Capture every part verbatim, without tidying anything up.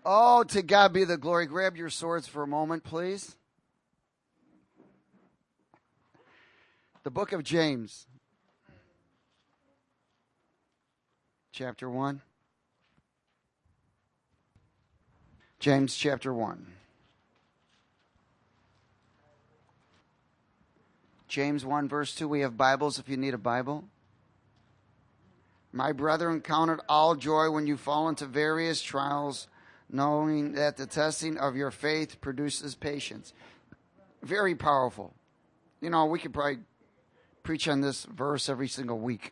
Oh, to God be the glory. Grab your swords for a moment, please. The book of James, chapter one. James chapter one. James one verse two. We have Bibles if you need a Bible. My brethren, count it all joy when you fall into various trials, knowing that the testing of your faith produces patience. Very powerful. You know, we could probably preach on this verse every single week.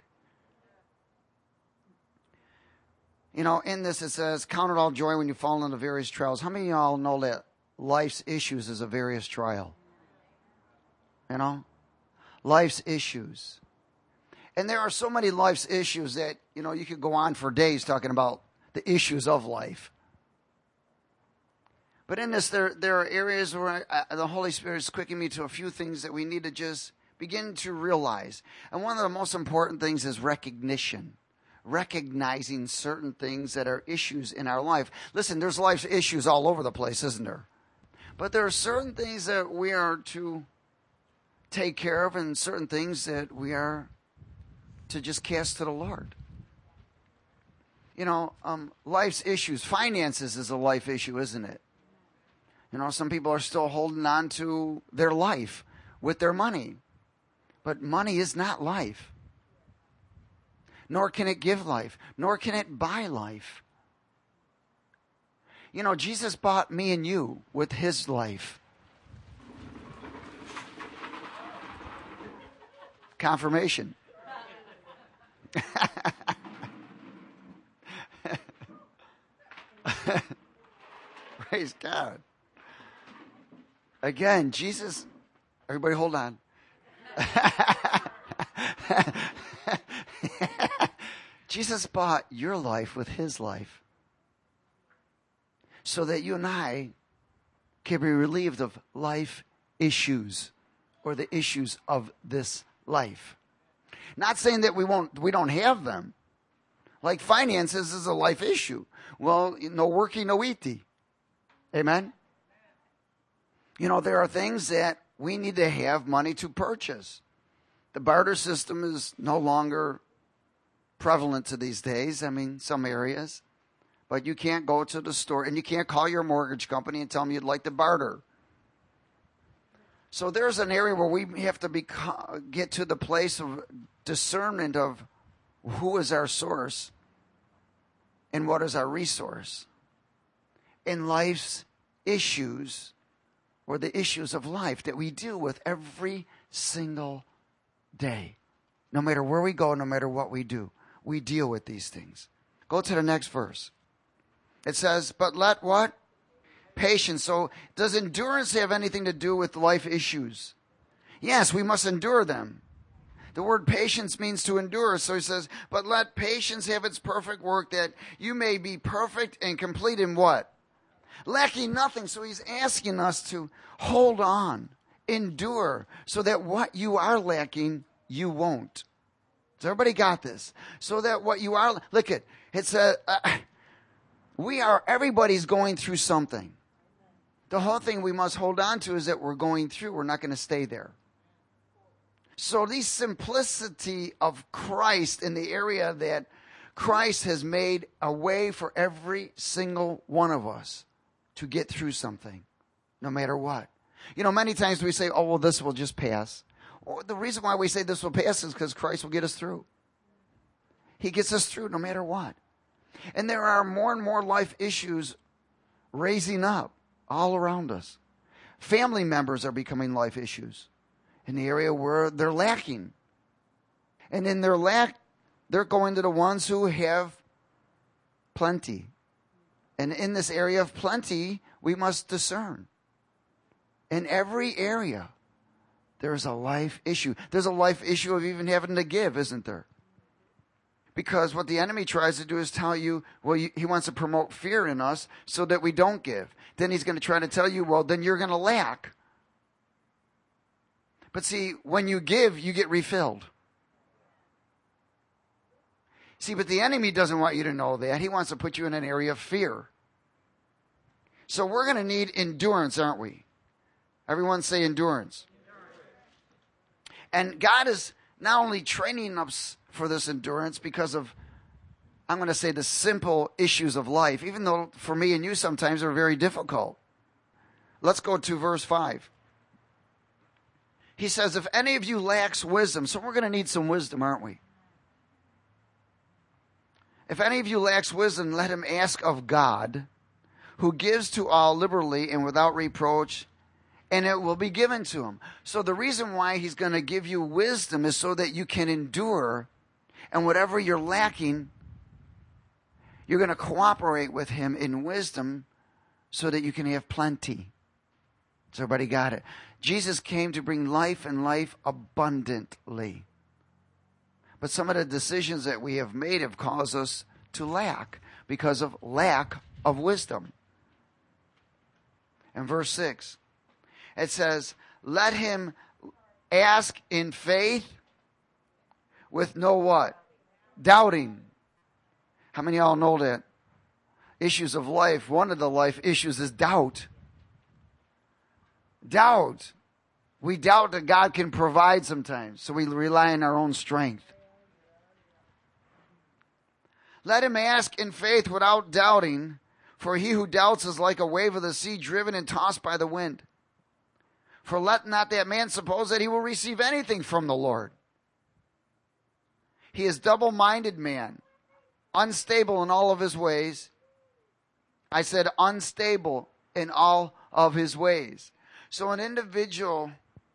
You know, in this it says, count it all joy when you fall into various trials. How many of y'all know that life's issues is a various trial? You know? Life's issues. And there are so many life's issues that, you know, you could go on for days talking about the issues of life. But in this, there, there are areas where I, the Holy Spirit is quickening me to a few things that we need to just begin to realize. And one of the most important things is recognition. Recognizing certain things that are issues in our life. Listen, there's life's issues all over the place, isn't there? But there are certain things that we are to take care of and certain things that we are to just cast to the Lord. You know, um, life's issues. Finances is a life issue, isn't it? You know, some people are still holding on to their life with their money. But money is not life. Nor can it give life. Nor can it buy life. You know, Jesus bought me and you with his life. Confirmation. Praise God. Again, Jesus, everybody hold on. Jesus bought your life with his life so that you and I can be relieved of life issues or the issues of this life. Not saying that we won't, we don't have them. Like finances is a life issue. Well, no worky, no eaty. Amen? You know, there are things that we need to have money to purchase. The barter system is no longer prevalent to these days. I mean, some areas. But you can't go to the store and you can't call your mortgage company and tell them you'd like to barter. So there's an area where we have to be, get to the place of discernment of who is our source and what is our resource. In life's issues, or the issues of life that we deal with every single day. No matter where we go, no matter what we do, we deal with these things. Go to the next verse. It says, but let what? Patience. So does endurance have anything to do with life issues? Yes, we must endure them. The word patience means to endure. So he says, but let patience have its perfect work, that you may be perfect and complete in what? Lacking nothing. So he's asking us to hold on, endure, so that what you are lacking, you won't. Has everybody got this? So that what you are, look at, it's a, uh, we are, everybody's going through something. The whole thing we must hold on to is that we're going through. We're not going to stay there. So the simplicity of Christ in the area that Christ has made a way for every single one of us to get through something, no matter what. You know, many times we say, oh, well, this will just pass. Well, the reason why we say this will pass is because Christ will get us through. He gets us through no matter what. And there are more and more life issues raising up all around us. Family members are becoming life issues in the area where they're lacking. And in their lack, they're going to the ones who have plenty. And in this area of plenty, we must discern. In every area, there's a life issue. There's a life issue of even having to give, isn't there? Because what the enemy tries to do is tell you, well, you, he wants to promote fear in us so that we don't give. Then he's going to try to tell you, well, then you're going to lack. But see, when you give, you get refilled. See, but the enemy doesn't want you to know that. He wants to put you in an area of fear. So we're going to need endurance, aren't we? Everyone say endurance. And God is not only training us for this endurance because of, I'm going to say, the simple issues of life, even though for me and you sometimes they're very difficult. Let's go to verse five. He says, if any of you lacks wisdom, so we're going to need some wisdom, aren't we? If any of you lacks wisdom, let him ask of God, who gives to all liberally and without reproach, and it will be given to him. So the reason why he's going to give you wisdom is so that you can endure, and whatever you're lacking, you're going to cooperate with him in wisdom so that you can have plenty. So everybody got it? Jesus came to bring life and life abundantly. But some of the decisions that we have made have caused us to lack because of lack of wisdom. In verse six, it says, let him ask in faith with no what? Doubting. How many of y'all know that issues of life, one of the life issues is doubt. Doubt. We doubt that God can provide sometimes, so we rely on our own strength. Let him ask in faith without doubting, for he who doubts is like a wave of the sea driven and tossed by the wind. For let not that man suppose that he will receive anything from the Lord. He is double-minded man, unstable in all of his ways. I said unstable in all of his ways. So an individual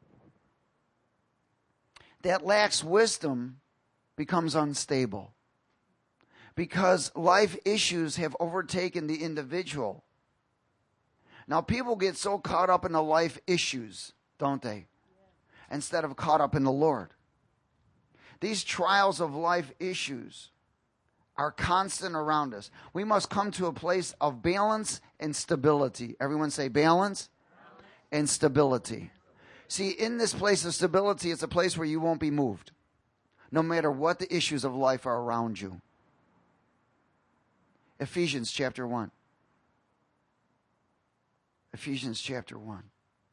that lacks wisdom becomes unstable because life issues have overtaken the individual. Now, people get so caught up in the life issues, don't they? Instead of caught up in the Lord. These trials of life issues are constant around us. We must come to a place of balance and stability. Everyone say balance and stability. See, in this place of stability, it's a place where you won't be moved, no matter what the issues of life are around you. Ephesians chapter one. Ephesians chapter one.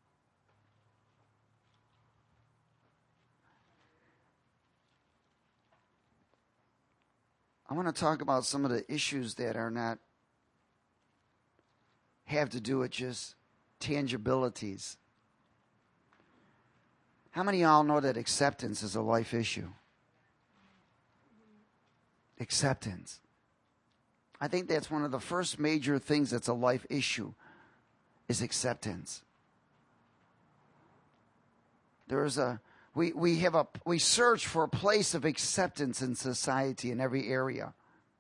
I want to talk about some of the issues that are not, have to do with just tangibilities. How many of y'all know that acceptance is a life issue? Acceptance. I think that's one of the first major things that's a life issue, is acceptance. There is a we we have a we search for a place of acceptance in society in every area.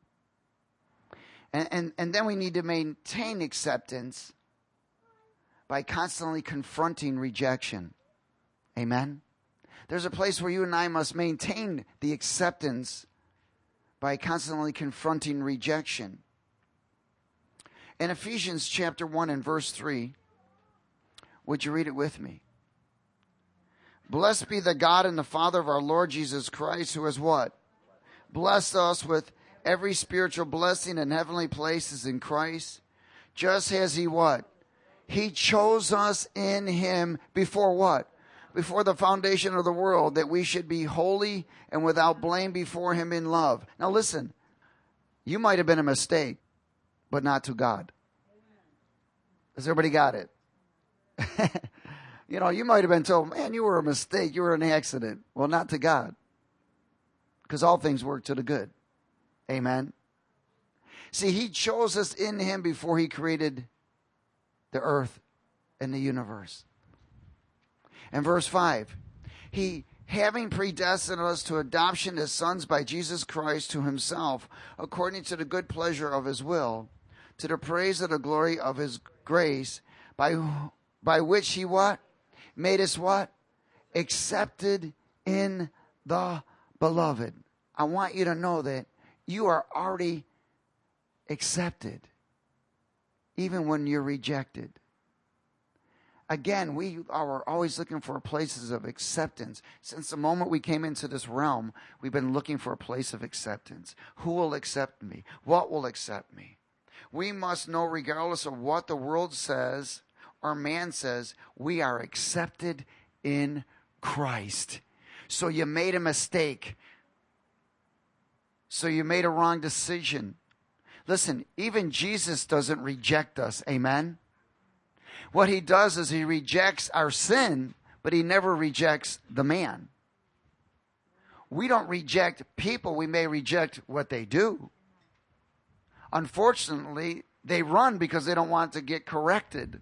And and, and then we need to maintain acceptance by constantly confronting rejection. Amen. There's a place where you and I must maintain the acceptance by constantly confronting rejection. In Ephesians chapter one and verse three, would you read it with me? Blessed be the God and the Father of our Lord Jesus Christ, who has what? Blessed us with every spiritual blessing in heavenly places in Christ, just as he what? He chose us in him before what? Before the foundation of the world, that we should be holy and without blame before him in love. Now listen, you might have been a mistake, but not to God. Has everybody got it? You know, you might have been told, man, you were a mistake, you were an accident. Well, not to God, because all things work to the good. Amen. See, he chose us in him before he created the earth and the universe. And verse five, he, having predestined us to adoption as sons by Jesus Christ to himself, according to the good pleasure of his will, to the praise of the glory of his grace, by by which he what? Made us what? Accepted in the beloved. I want you to know that you are already accepted, even when you're rejected. Again, we are always looking for places of acceptance. Since the moment we came into this realm, we've been looking for a place of acceptance. Who will accept me? What will accept me? We must know, regardless of what the world says or man says, we are accepted in Christ. So you made a mistake. So you made a wrong decision. Listen, even Jesus doesn't reject us. Amen? What he does is he rejects our sin, but he never rejects the man. We don't reject people. We may reject what they do. Unfortunately, they run because they don't want to get corrected.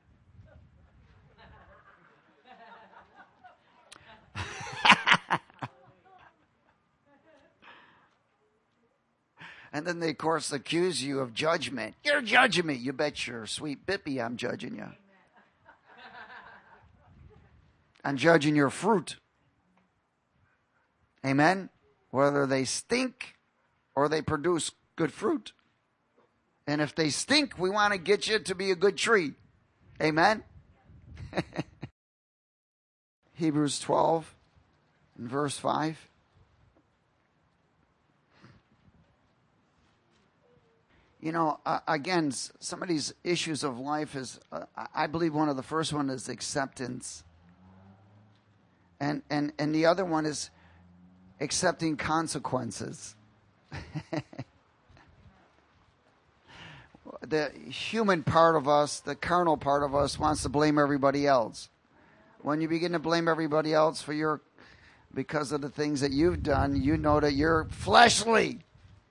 And then they, of course, accuse you of judgment. You're judging me. You bet your sweet bippy I'm judging you. I'm judging your fruit. Amen? Whether they stink or they produce good fruit. And if they stink, we want to get you to be a good tree. Amen? Hebrews twelve and verse five. You know, uh, again, some of these issues of life is, uh, I believe one of the first one is acceptance. And, and, and the other one is accepting consequences. The human part of us, the carnal part of us, wants to blame everybody else. When you begin to blame everybody else for your, because of the things that you've done, you know that you're fleshly.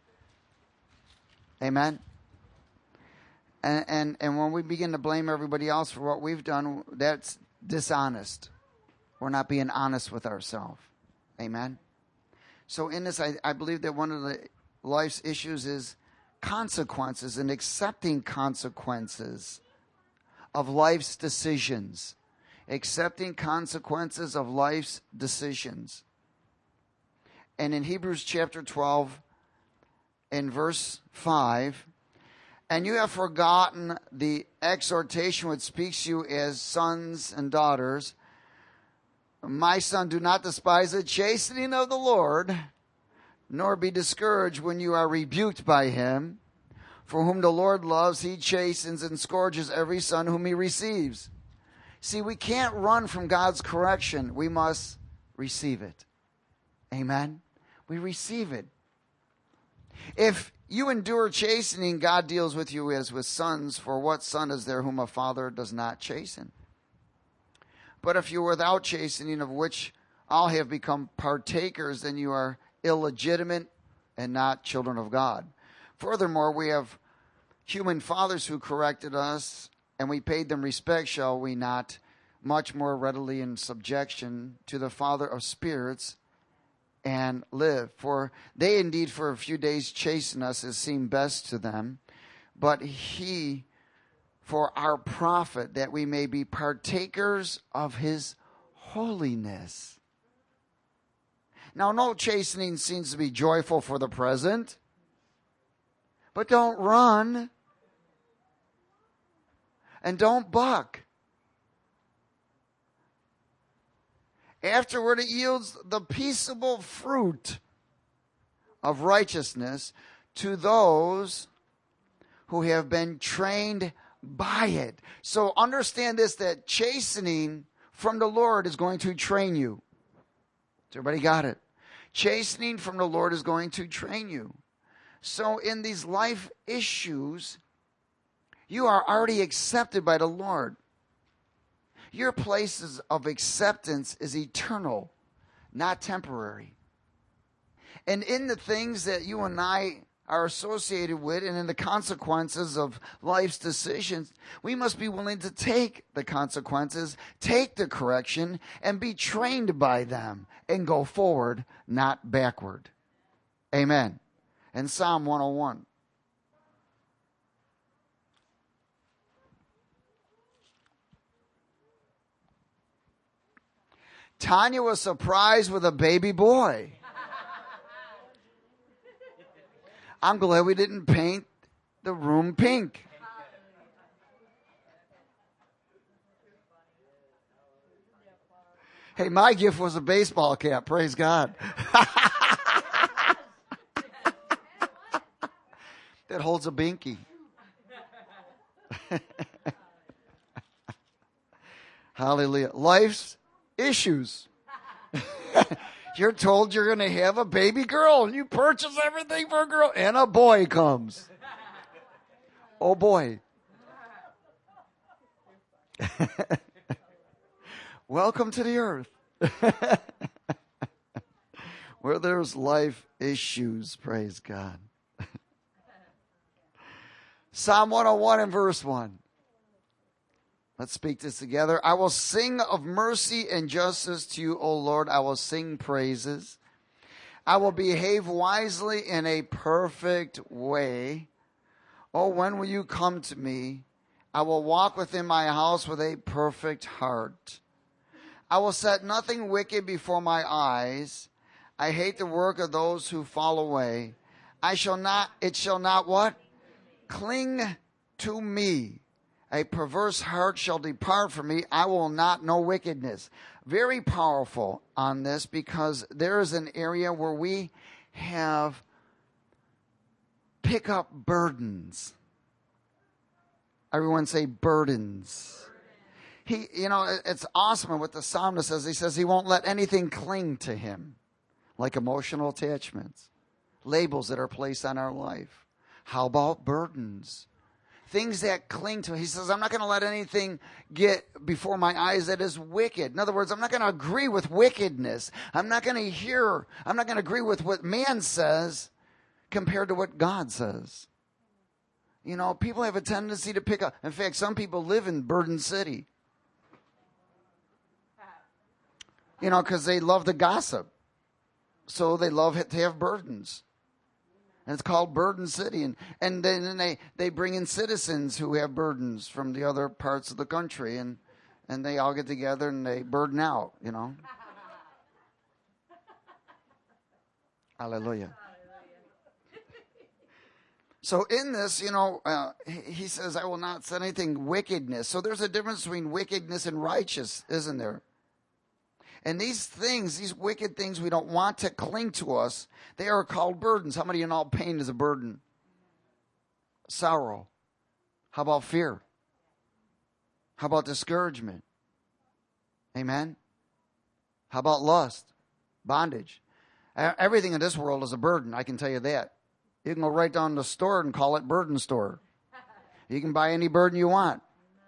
Amen? And, and and when we begin to blame everybody else for what we've done, that's dishonest. We're not being honest with ourselves. Amen? So in this, I, I believe that one of the life's issues is consequences and accepting consequences of life's decisions. Accepting consequences of life's decisions. And in Hebrews chapter twelve, in verse five, and you have forgotten the exhortation which speaks to you as sons and daughters. My son, do not despise the chastening of the Lord, nor be discouraged when you are rebuked by him. For whom the Lord loves, he chastens and scourges every son whom he receives. See, we can't run from God's correction. We must receive it. Amen? We receive it. If you endure chastening, God deals with you as with sons, for what son is there whom a father does not chasten? But if you are without chastening, of which all have become partakers, then you are illegitimate and not children of God. Furthermore, we have human fathers who corrected us, and we paid them respect, shall we not, much more readily in subjection to the Father of spirits, and live? For they indeed for a few days chasten us as seemed best to them, but he for our profit, that we may be partakers of his holiness. Now, no chastening seems to be joyful for the present, but don't run and don't buck. Afterward, it yields the peaceable fruit of righteousness to those who have been trained by it. So understand this, that chastening from the Lord is going to train you. Has everybody got it? Chastening from the Lord is going to train you. So in these life issues, you are already accepted by the Lord. Your place of acceptance is eternal, not temporary. And in the things that you and I are associated with and in the consequences of life's decisions, we must be willing to take the consequences, take the correction, and be trained by them and go forward, not backward. Amen. And Psalm one oh one. Tanya was surprised with a baby boy. I'm glad we didn't paint the room pink. Hey, my gift was a baseball cap. Praise God. That holds a binky. Hallelujah. Life's issues. You're told you're going to have a baby girl, and you purchase everything for a girl, and a boy comes. Oh, boy. Welcome to the earth. Where there's life issues, praise God. Psalm one oh one and verse one. Let's speak this together. I will sing of mercy and justice to you, O Lord. I will sing praises. I will behave wisely in a perfect way. Oh, when will you come to me? I will walk within my house with a perfect heart. I will set nothing wicked before my eyes. I hate the work of those who fall away. I shall not, it shall not what? Cling to me. A perverse heart shall depart from me. I will not know wickedness. Very powerful on this, because there is an area where we have pick up burdens. Everyone say burdens. He, you know, it's awesome what the psalmist says. He says he won't let anything cling to him, like emotional attachments, labels that are placed on our life. How about burdens? Things that cling to him. He says, I'm not going to let anything get before my eyes that is wicked. In other words, I'm not going to agree with wickedness. I'm not going to hear, I'm not going to agree with what man says compared to what God says. You know, people have a tendency to pick up. In fact, some people live in Burden City. You know, because they love to gossip. So they love to have burdens. And it's called Burden City. And, and then they, they bring in citizens who have burdens from the other parts of the country. And, and they all get together and they burden out, you know. Hallelujah. So in this, you know, uh, he says, I will not set anything wickedness. So there's a difference between wickedness and righteous, isn't there? And these things, these wicked things we don't want to cling to us, they are called burdens. How many of you know pain is a burden? Sorrow. How about fear? How about discouragement? Amen? How about lust? Bondage. Everything in this world is a burden, I can tell you that. You can go right down to the store and call it burden store. You can buy any burden you want.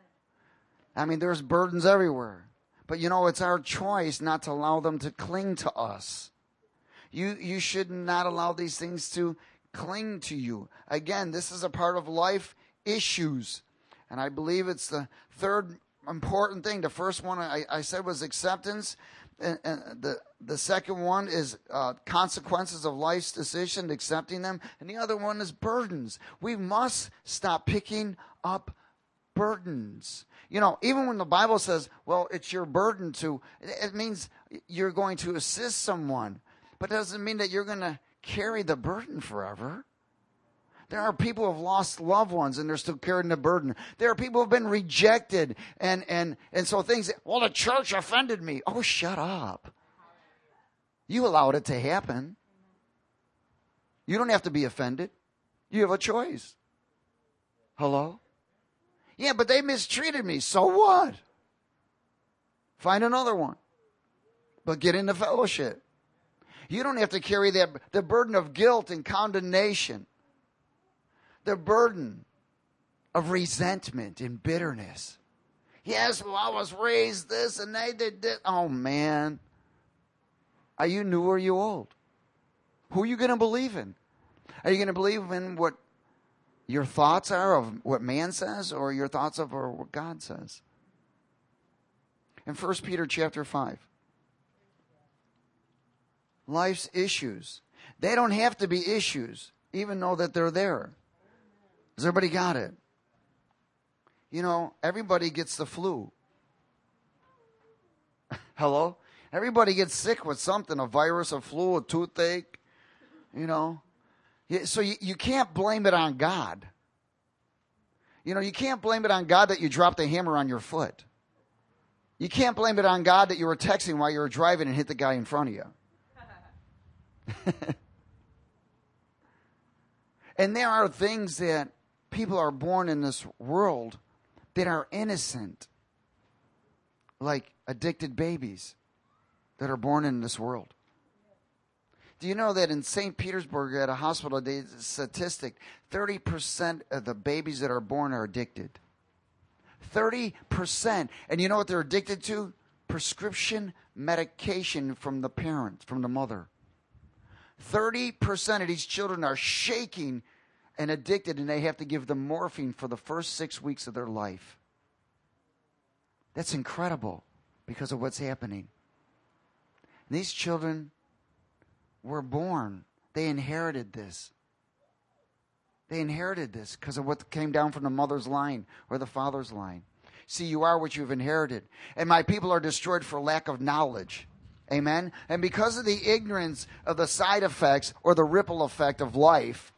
I mean, there's burdens everywhere. But, you know, it's our choice not to allow them to cling to us. You you should not allow these things to cling to you. Again, this is a part of life issues. And I believe it's the third important thing. The first one I, I said was acceptance. And, and the, the second one is uh, consequences of life's decision, accepting them. And the other one is burdens. We must stop picking up burdens. You know, even when the Bible says, well, it's your burden to, it means you're going to assist someone. But it doesn't mean that you're going to carry the burden forever. There are people who have lost loved ones and they're still carrying the burden. There are people who have been rejected. And, and, and so things, well, the church offended me. Oh, shut up. You allowed it to happen. You don't have to be offended. You have a choice. Hello? Yeah, but they mistreated me. So what? Find another one. But get into fellowship. You don't have to carry that, the burden of guilt and condemnation. The burden of resentment and bitterness. Yes, well, I was raised this and they did this. Oh, man. Are you new or are you old? Who are you going to believe in? Are you going to believe in what your thoughts are of what man says, or your thoughts of or what God says? In First Peter chapter five. Life's issues. They don't have to be issues, even though that they're there. Has everybody got it? You know, everybody gets the flu. Hello? Everybody gets sick with something, a virus, a flu, a toothache, you know. So you, you can't blame it on God. You know, you can't blame it on God that you dropped a hammer on your foot. You can't blame it on God that you were texting while you were driving and hit the guy in front of you. And there are things that people are born in this world that are innocent, like addicted babies that are born in this world. Do you know that in Saint Petersburg at a hospital, they statistic, thirty percent of the babies that are born are addicted. thirty percent. And you know what they're addicted to? Prescription medication from the parent, from the mother. thirty percent of these children are shaking and addicted, and they have to give them morphine for the first six weeks of their life. That's incredible because of what's happening. And these children were born. They inherited this. They inherited this because of what came down from the mother's line or the father's line. See, you are what you've inherited. And my people are destroyed for lack of knowledge. Amen? And because of the ignorance of the side effects or the ripple effect of life,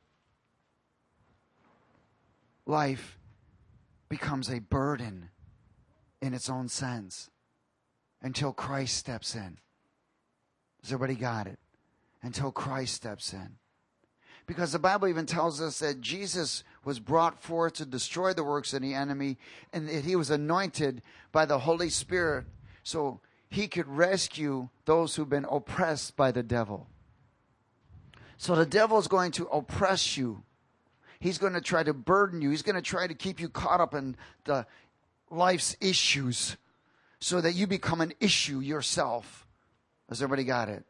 life becomes a burden in its own sense until Christ steps in. Has everybody got it? Until Christ steps in. Because the Bible even tells us that Jesus was brought forth to destroy the works of the enemy, and that he was anointed by the Holy Spirit so he could rescue those who've been oppressed by the devil. So the devil is going to oppress you. He's going to try to burden you. He's going to try to keep you caught up in the life's issues so that you become an issue yourself. Has everybody got it?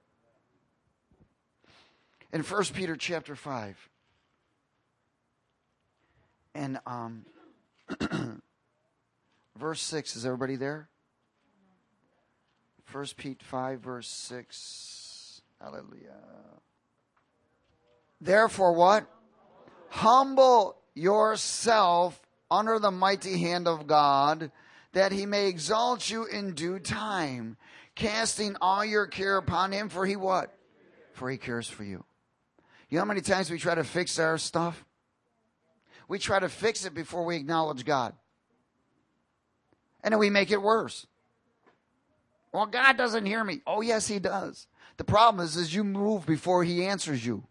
In First Peter chapter five, and um, verse six, is everybody there? First Peter five, verse six. Hallelujah. Therefore what? Humble yourself under the mighty hand of God, that he may exalt you in due time, casting all your care upon him, for he what? For he cares for you. You know how many times we try to fix our stuff? We try to fix it before we acknowledge God. And then we make it worse. Well, God doesn't hear me. Oh, yes, he does. The problem is, is you move before he answers you.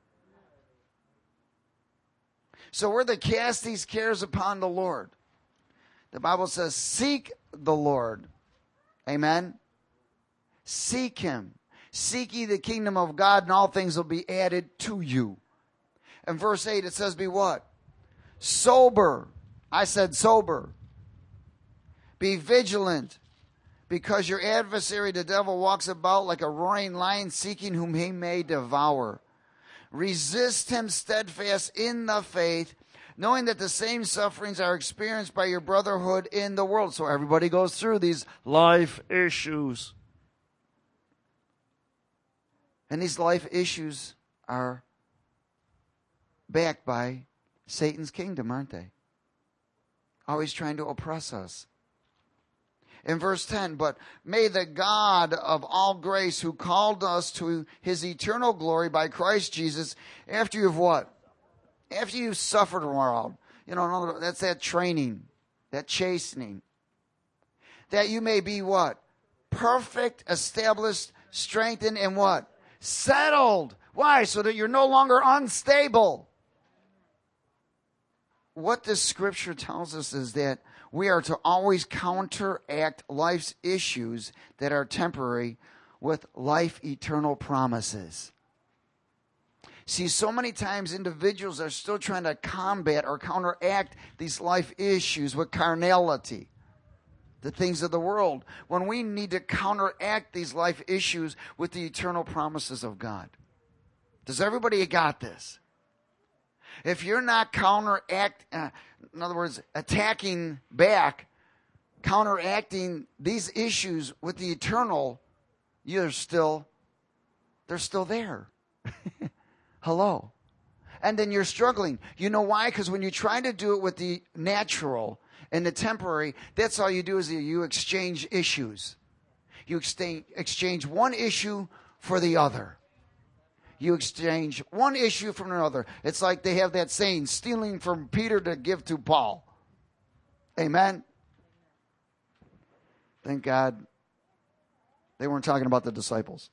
So we're to cast these cares upon the Lord. The Bible says, seek the Lord. Amen? Seek him. Seek ye the kingdom of God, and all things will be added to you. In verse eight, it says, be what? Sober. I said sober. Be vigilant, because your adversary, the devil, walks about like a roaring lion, seeking whom he may devour. Resist him steadfast in the faith, knowing that the same sufferings are experienced by your brotherhood in the world. So everybody goes through these life issues. And these life issues are backed by Satan's kingdom, aren't they? Always trying to oppress us. In verse ten, but may the God of all grace, who called us to his eternal glory by Christ Jesus, after you've what? After you've suffered a while. You know, that's that training, that chastening. That you may be what? Perfect, established, strengthened, and what? Settled. Why? So that you're no longer unstable. What this scripture tells us is that we are to always counteract life's issues that are temporary with life eternal promises. See, so many times individuals are still trying to combat or counteract these life issues with carnality, the things of the world, when we need to counteract these life issues with the eternal promises of God. Does everybody got this? If you're not counteract, uh, in other words, attacking back, counteracting these issues with the eternal, you're still, they're still there. Hello. And then you're struggling. You know why? Because when you try to do it with the natural and the temporary, that's all you do is you exchange issues. You exchange, exchange one issue for the other. You exchange one issue from another. It's like they have that saying, stealing from Peter to give to Paul. Amen? Thank God they weren't talking about the disciples.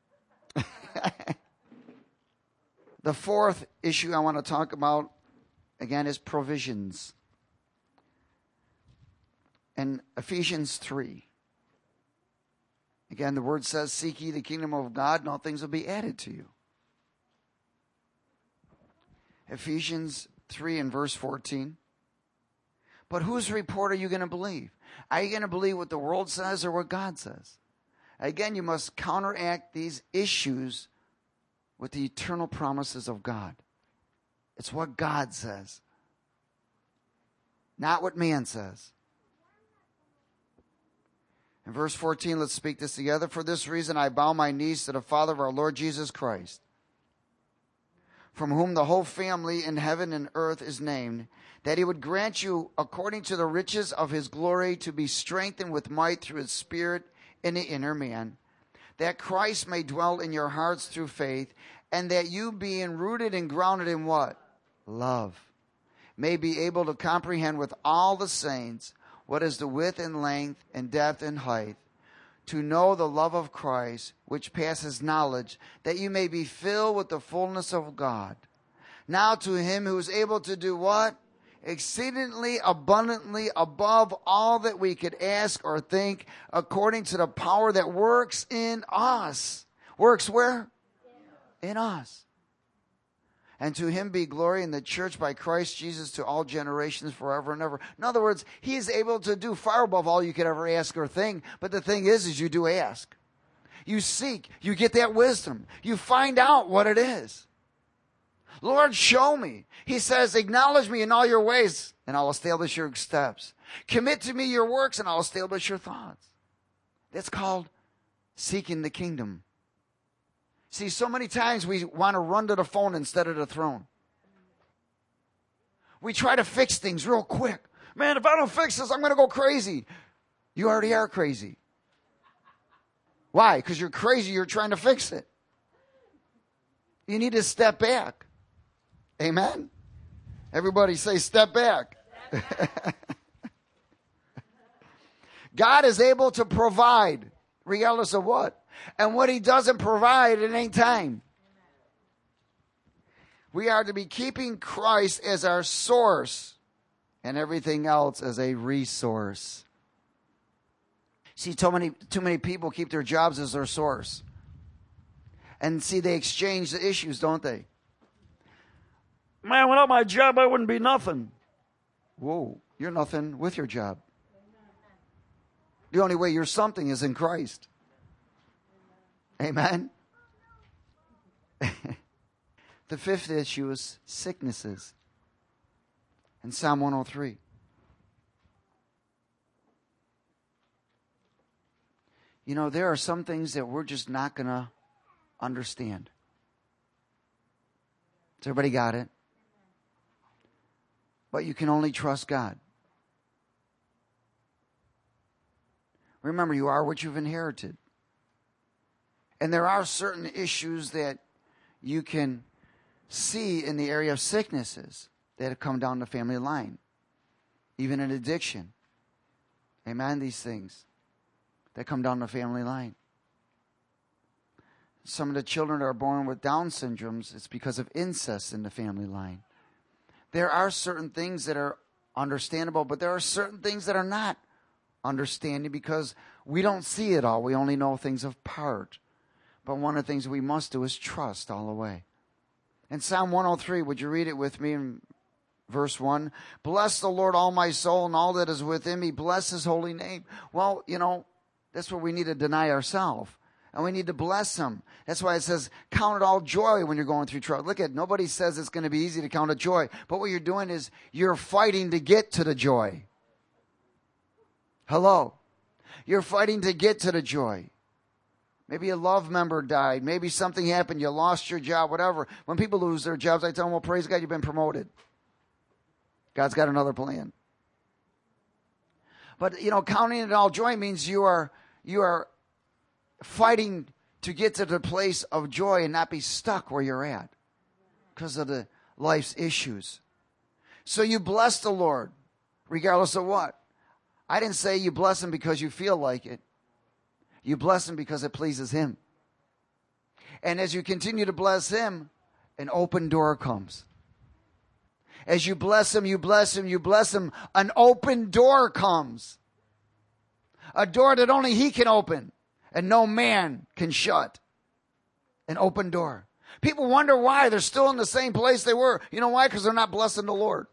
The fourth issue I want to talk about, again, is provisions. And Ephesians three. Again, the word says, seek ye the kingdom of God, and all things will be added to you. Ephesians three and verse fourteen. But whose report are you going to believe? Are you going to believe what the world says or what God says? Again, you must counteract these issues with the eternal promises of God. It's what God says, not what man says. In verse fourteen, let's speak this together. For this reason I bow my knees to the Father of our Lord Jesus Christ, from whom the whole family in heaven and earth is named, that he would grant you, according to the riches of his glory, to be strengthened with might through his Spirit in the inner man, that Christ may dwell in your hearts through faith, and that you, being rooted and grounded in what? Love, may be able to comprehend with all the saints what is the width and length and depth and height, to know the love of Christ, which passes knowledge, that you may be filled with the fullness of God. Now to him who is able to do what? Exceedingly abundantly above all that we could ask or think, according to the power that works in us. Works where? In us. And to him be glory in the church by Christ Jesus to all generations forever and ever. In other words, he is able to do far above all you could ever ask or think. But the thing is, is you do ask. You seek. You get that wisdom. You find out what it is. Lord, show me. He says, acknowledge me in all your ways, and I'll establish your steps. Commit to me your works, and I'll establish your thoughts. That's called seeking the kingdom. See, so many times we want to run to the phone instead of the throne. We try to fix things real quick. Man, if I don't fix this, I'm going to go crazy. You already are crazy. Why? Because you're crazy. You're trying to fix it. You need to step back. Amen? Everybody say, step back. God is able to provide, regardless of what. And what he doesn't provide, it ain't time. We are to be keeping Christ as our source and everything else as a resource. See, too many, too many people keep their jobs as their source. And see, they exchange the issues, don't they? Man, without my job, I wouldn't be nothing. Whoa, you're nothing with your job. The only way you're something is in Christ. Amen? The fifth issue is sicknesses. In Psalm one oh three. You know, there are some things that we're just not going to understand. Has everybody got it? But you can only trust God. Remember, you are what you've inherited. And there are certain issues that you can see in the area of sicknesses that have come down the family line. Even in addiction. Amen? These things that come down the family line. Some of the children that are born with Down syndromes, it's because of incest in the family line. There are certain things that are understandable, but there are certain things that are not understanding because we don't see it all. We only know things of part. But one of the things we must do is trust all the way. In Psalm one oh three, would you read it with me in verse one? Bless the Lord, all my soul, and all that is within me. Bless his holy name. Well, you know, that's where we need to deny ourselves. And we need to bless him. That's why it says, count it all joy when you're going through trouble. Look at, nobody says it's going to be easy to count it joy. But what you're doing is you're fighting to get to the joy. Hello? You're fighting to get to the joy. Maybe a love member died. Maybe something happened. You lost your job, whatever. When people lose their jobs, I tell them, well, praise God, you've been promoted. God's got another plan. But, you know, counting it all joy means you are, you are fighting to get to the place of joy and not be stuck where you're at because of the life's issues. So you bless the Lord regardless of what. I didn't say you bless him because you feel like it. You bless him because it pleases him. And as you continue to bless him, an open door comes. As you bless him, you bless him, you bless him, an open door comes. A door that only he can open and no man can shut. An open door. People wonder why they're still in the same place they were. You know why? Because they're not blessing the Lord.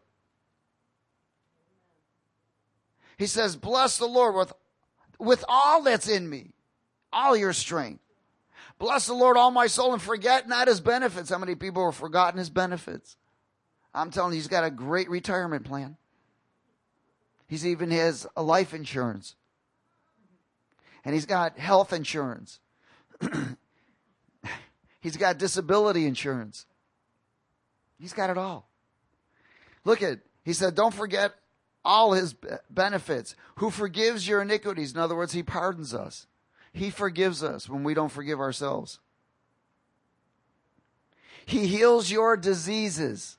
He says, bless the Lord with, with all that's in me, all your strength. Bless the Lord, all my soul, and forget not his benefits. How many people have forgotten his benefits? I'm telling you, he's got a great retirement plan. He's even has a life insurance. And he's got health insurance. He's got disability insurance. He's got it all. Look at, he said, don't forget all his benefits. Who forgives your iniquities? In other words, he pardons us. He forgives us when we don't forgive ourselves. He heals your diseases.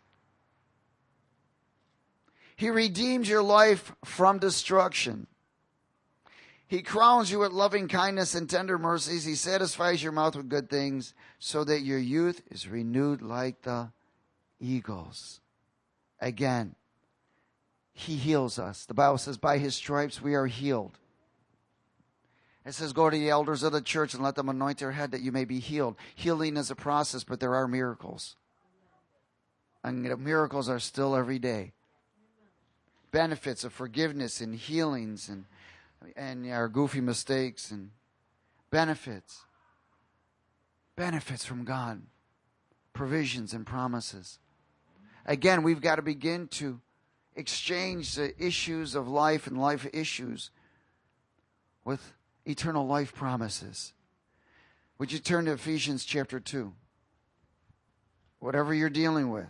He redeems your life from destruction. He crowns you with loving kindness and tender mercies. He satisfies your mouth with good things so that your youth is renewed like the eagles. Again, he heals us. The Bible says, by his stripes we are healed. It says, go to the elders of the church and let them anoint their head that you may be healed. Healing is a process, but there are miracles. And the miracles are still every day. Benefits of forgiveness and healings and, and our goofy mistakes and benefits. Benefits from God. Provisions and promises. Again, we've got to begin to exchange the issues of life and life issues with eternal life promises. Would you turn to Ephesians chapter two? Whatever you're dealing with.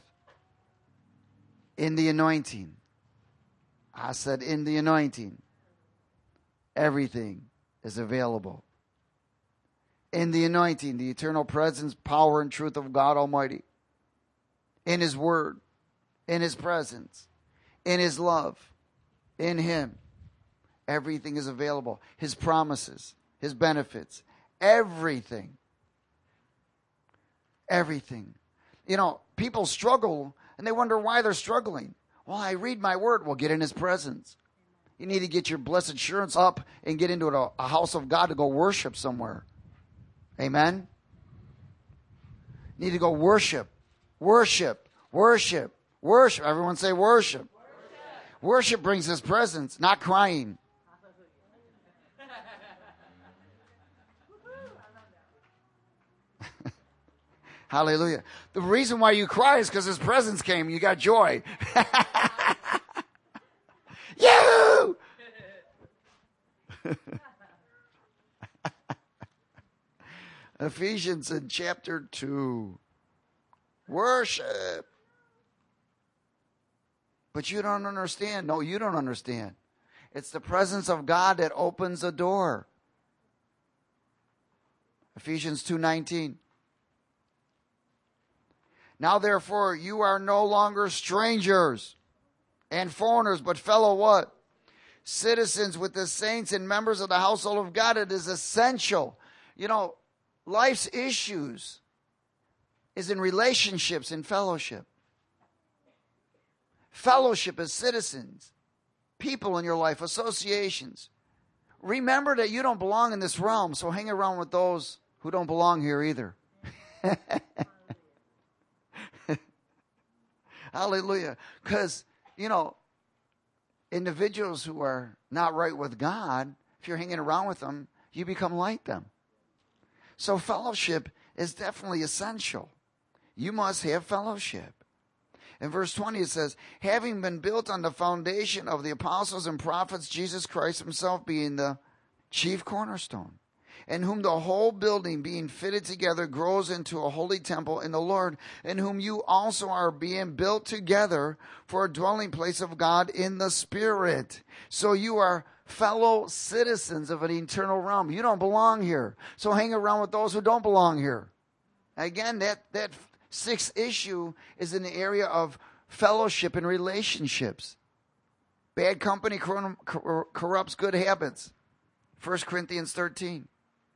In the anointing. I said in the anointing. Everything is available. In the anointing, the eternal presence, power, and truth of God Almighty. In his word. In his presence. In his love. In him. Everything is available. His promises, his benefits, everything. Everything. You know, people struggle and they wonder why they're struggling. Well, I read my word. Well, get in his presence. You need to get your blessed assurance up and get into a, a house of God to go worship somewhere. Amen? You need to go worship. Worship. Worship. Worship. Everyone say worship. Worship, worship brings his presence, not crying. Hallelujah. The reason why you cry is because his presence came. You got joy. You! Ephesians in chapter two. Worship. But you don't understand. No, you don't understand. It's the presence of God that opens a door. Ephesians two nineteen. Now therefore you are no longer strangers and foreigners, but fellow what? Citizens with the saints and members of the household of God. It is essential. You know, life's issues is in relationships and fellowship. Fellowship as citizens, people in your life, associations. Remember that you don't belong in this realm, so hang around with those who don't belong here either. Hallelujah. Because, you know, individuals who are not right with God, if you're hanging around with them, you become like them. So fellowship is definitely essential. You must have fellowship. In verse twenty it says, having been built on the foundation of the apostles and prophets, Jesus Christ himself being the chief cornerstone, in whom the whole building being fitted together grows into a holy temple in the Lord, in whom you also are being built together for a dwelling place of God in the Spirit. So you are fellow citizens of an eternal realm. You don't belong here. So hang around with those who don't belong here. Again, that, that sixth issue is in the area of fellowship and relationships. Bad company corrupts good habits. First Corinthians thirteen.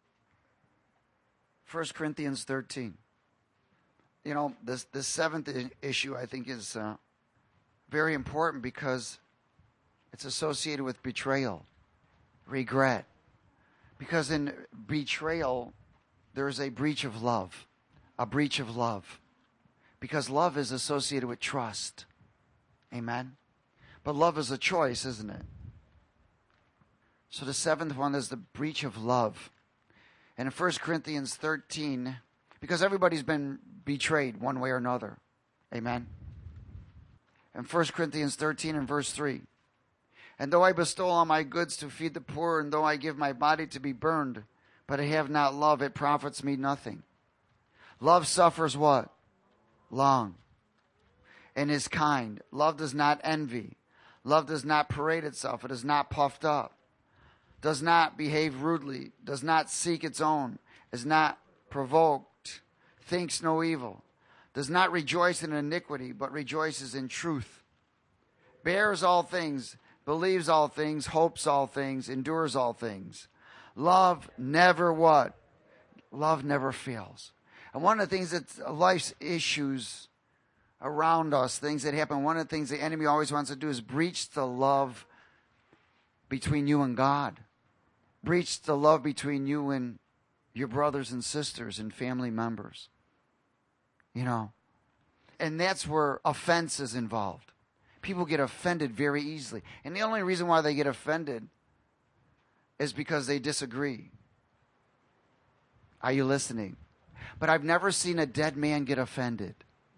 First Corinthians thirteen. You know, this, this seventh issue I think is uh, very important because it's associated with betrayal. regret. Because in betrayal, there's a breach of love. A breach of love. Because love is associated with trust. Amen? But love is a choice, isn't it? So the seventh one is the breach of love. And in First Corinthians thirteen, because everybody's been betrayed one way or another. Amen? In First Corinthians thirteen and verse three, and though I bestow all my goods to feed the poor, and though I give my body to be burned, but I have not love, it profits me nothing. Love suffers what? Long. And is kind. Love does not envy. Love does not parade itself. It is not puffed up. Does not behave rudely. Does not seek its own. Is not provoked. Thinks no evil. Does not rejoice in iniquity, but rejoices in truth. Bears all things. Believes all things. Hopes all things. Endures all things. Love never what? Love never fails. And one of the things that life's issues around us, things that happen, one of the things the enemy always wants to do is breach the love between you and God. Breach the love between you and your brothers and sisters and family members. You know. And that's where offense is involved. People get offended very easily. And the only reason why they get offended is because they disagree. Are you listening? But I've never seen a dead man get offended.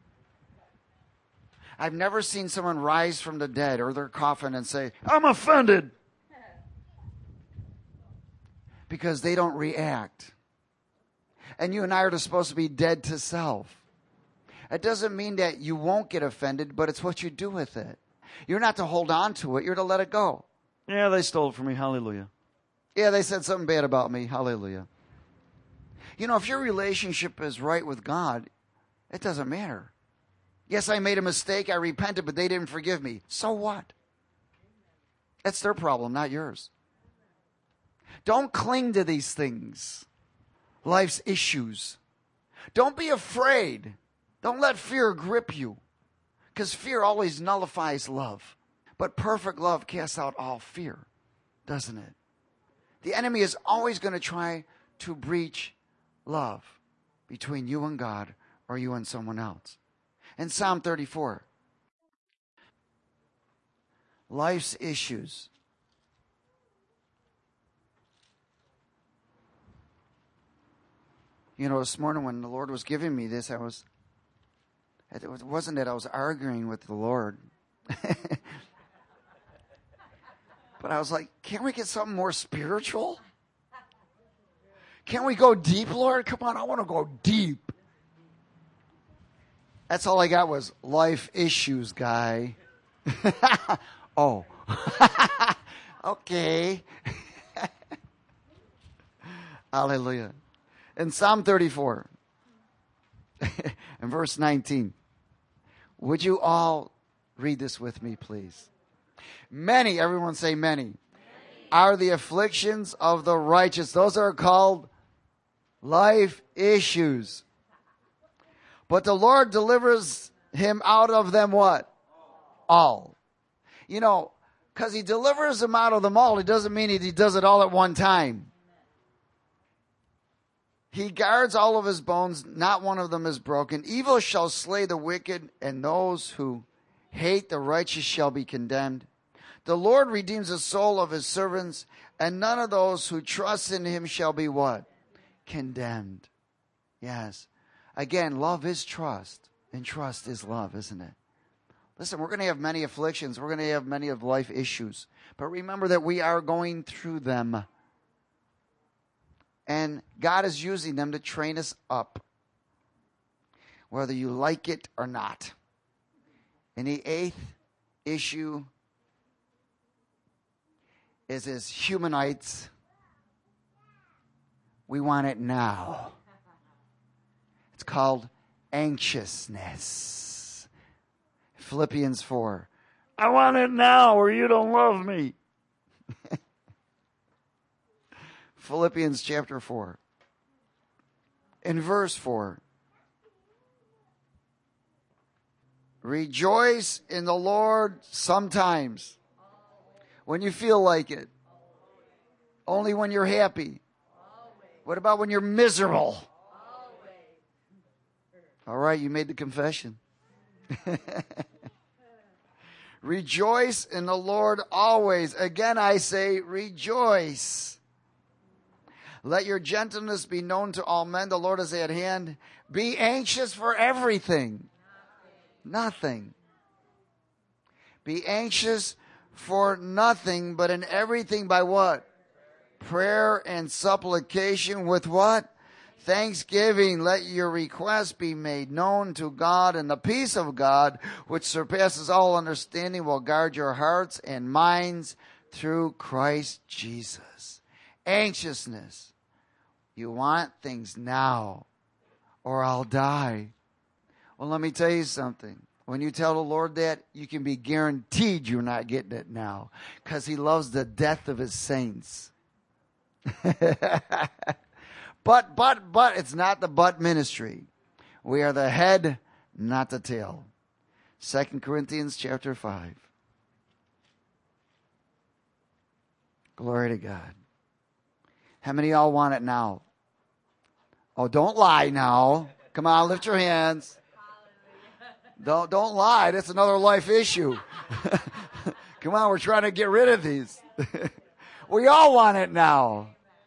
I've never seen someone rise from the dead or their coffin and say, I'm offended. Because they don't react. And you and I are supposed to be dead to self. It doesn't mean that you won't get offended, but it's what you do with it. You're not to hold on to it. You're to let it go. Yeah, they stole it from me. Hallelujah. Yeah, they said something bad about me. Hallelujah. You know, if your relationship is right with God, it doesn't matter. Yes, I made a mistake. I repented, but they didn't forgive me. So what? That's their problem, not yours. Don't cling to these things. Life's issues. Don't be afraid. Don't let fear grip you. Because fear always nullifies love. But perfect love casts out all fear, doesn't it? The enemy is always going to try to breach love between you and God or you and someone else. In Psalm thirty-four, life's issues. You know, this morning when the Lord was giving me this, I was, it wasn't that I was arguing with the Lord. But I was like, can't we get something more spiritual? Can't we go deep, Lord? Come on, I want to go deep. That's all I got was life issues, guy. Oh. Okay. Hallelujah. In Psalm thirty-four, in verse nineteen, would you all read this with me, please? Many, everyone say many, many, are the afflictions of the righteous. Those are called life issues. But the Lord delivers him out of them what? All. You know, because he delivers him out of them all, it doesn't mean he does it all at one time. He guards all of his bones, not one of them is broken. Evil shall slay the wicked, and those who hate the righteous shall be condemned. The Lord redeems the soul of his servants, and none of those who trust in him shall be what? Condemned. Yes. Again, love is trust, and trust is love, isn't it? Listen, we're going to have many afflictions. We're going to have many of life issues. But remember that we are going through them. And God is using them to train us up, whether you like it or not. And the eighth issue is as humanites, we want it now. It's called anxiousness. Philippians four. I want it now or you don't love me. Philippians chapter four. In verse four. Rejoice in the Lord sometimes. When you feel like it. Only when you're happy. What about when you're miserable? All right, you made the confession. Rejoice in the Lord always. Again, I say rejoice. Let your gentleness be known to all men. The Lord is at hand. Be anxious for everything. Nothing. Be anxious for nothing, but in everything by what? Prayer and supplication with what? Thanksgiving. Let your requests be made known to God, and the peace of God, which surpasses all understanding, will guard your hearts and minds through Christ Jesus. Anxiousness. You want things now, or I'll die. Well, let me tell you something. When you tell the Lord that, you can be guaranteed you're not getting it now, because He loves the death of His saints. But, but, but, it's not the but ministry. We are the head, not the tail. Second Corinthians chapter five. Glory to God. How many of y'all want it now? Oh, don't lie now. Come on, lift your hands. Don't, don't lie. That's another life issue. Come on, we're trying to get rid of these. We all want it now.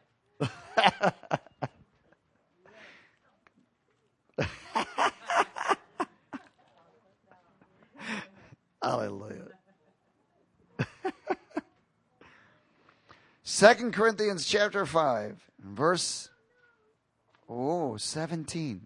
Hallelujah. Second Corinthians chapter five, verse oh, seventeen.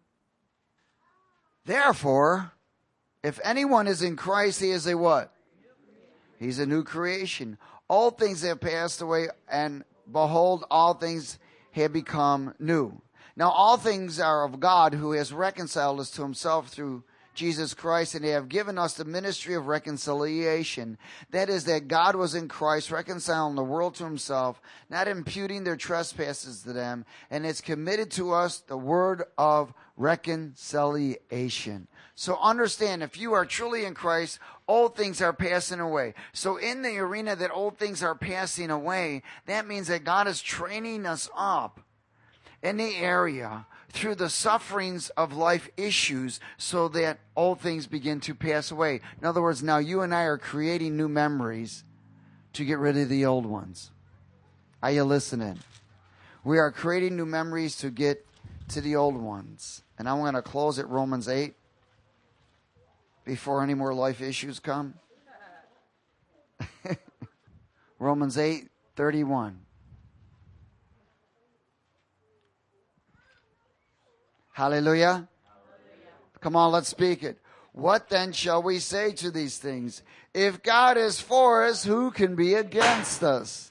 Therefore, if anyone is in Christ, he is a what? He's a new creation. All things have passed away, and behold, all things have become new. Now, all things are of God, who has reconciled us to Himself through Jesus Christ, and they have given us the ministry of reconciliation. That is, that God was in Christ, reconciling the world to Himself, not imputing their trespasses to them, and it's committed to us the word of reconciliation. So understand, if you are truly in Christ, old things are passing away. So in the arena that old things are passing away, that means that God is training us up in the area through the sufferings of life issues so that old things begin to pass away. In other words, now you and I are creating new memories to get rid of the old ones. Are you listening? We are creating new memories to get to the old ones. And I'm going to close at Romans eight before any more life issues come. Romans eight thirty-one. Hallelujah. Hallelujah. Come on, let's speak it. What then shall we say to these things? If God is for us, who can be against us?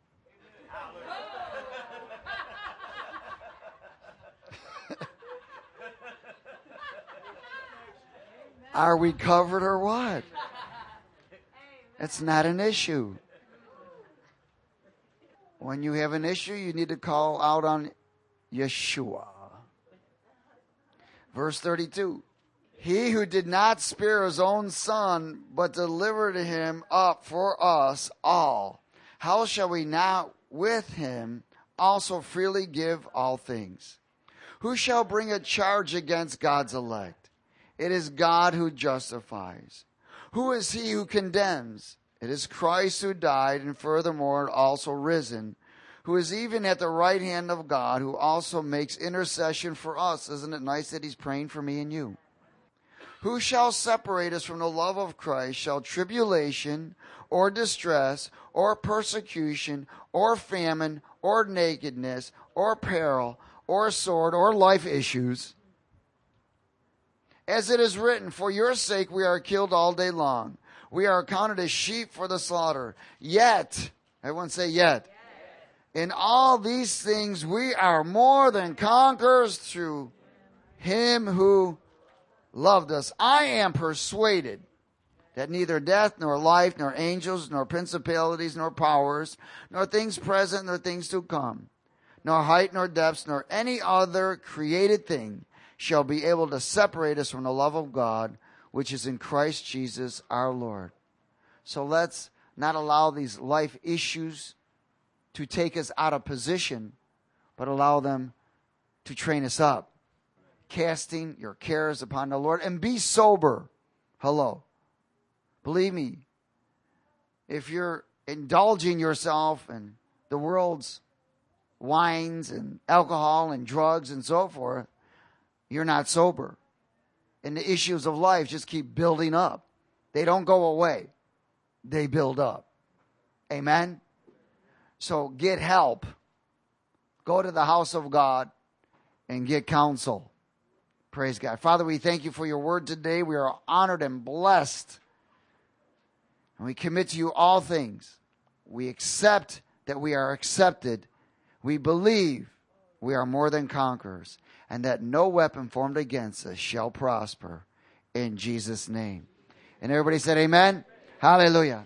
Are we covered or what? It's not an issue. When you have an issue, you need to call out on Yeshua. Verse thirty-two, He who did not spare His own Son, but delivered Him up for us all, how shall we not with Him also freely give all things? Who shall bring a charge against God's elect? It is God who justifies. Who is he who condemns? It is Christ who died, and furthermore also risen, who is even at the right hand of God, who also makes intercession for us. Isn't it nice that He's praying for me and you? Who shall separate us from the love of Christ? Shall tribulation, or distress, or persecution, or famine, or nakedness, or peril, or sword, or life issues? As it is written, for your sake we are killed all day long. We are counted as sheep for the slaughter. Yet, everyone say yet. In all these things we are more than conquerors through Him who loved us. I am persuaded that neither death, nor life, nor angels, nor principalities, nor powers, nor things present, nor things to come, nor height, nor depths, nor any other created thing shall be able to separate us from the love of God, which is in Christ Jesus our Lord. So let's not allow these life issues to take us out of position, but allow them to train us up. Casting your cares upon the Lord, and be sober. Hello. Believe me, if you're indulging yourself in the world's wines and alcohol and drugs and so forth, you're not sober. And the issues of life just keep building up. They don't go away. They build up. Amen? So get help. Go to the house of God and get counsel. Praise God. Father, we thank you for your word today. We are honored and blessed. And we commit to you all things. We accept that we are accepted. We believe we are more than conquerors, and that no weapon formed against us shall prosper in Jesus' name. And everybody said amen? Hallelujah.